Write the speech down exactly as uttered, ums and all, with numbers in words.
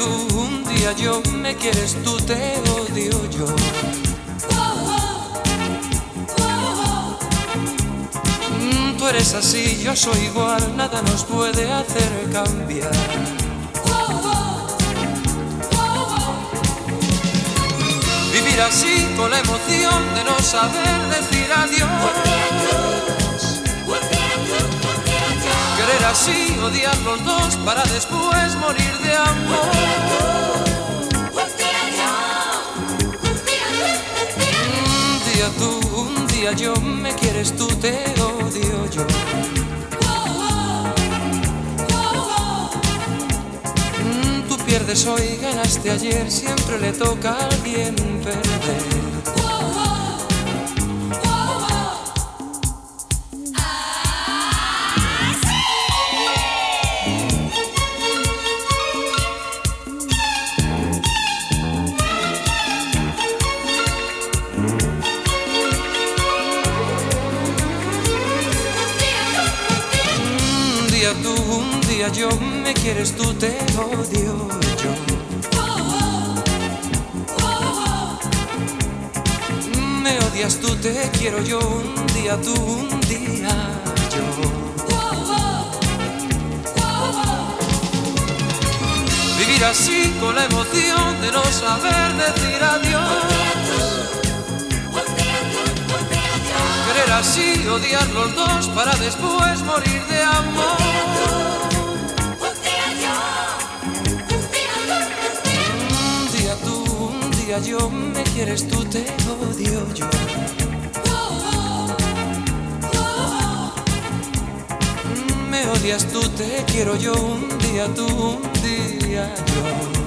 tú, un día yo, me quieres tú, te odio yo. Mm, tú eres así, yo soy igual, nada nos puede hacer cambiar. Vivir así con la emoción de no saber decir adiós. Querer así, odiar los dos para después morir de amor. Un día tú, un día yo, me quieres tú, te odio yo. Mm, tú pierdes hoy, ganaste ayer, siempre le toca a alguien perder. Un día tú, un día yo, me quieres tú, te odio yo. Me odias tú, te quiero yo, un día tú, un día yo. Vivir así con la emoción de no saber decir adiós. Querer así, odiar los dos para después morir de amor. Un día tú, un día yo, me quieres tú, te odio yo. Me odias tú, te quiero yo, un día tú, un día yo.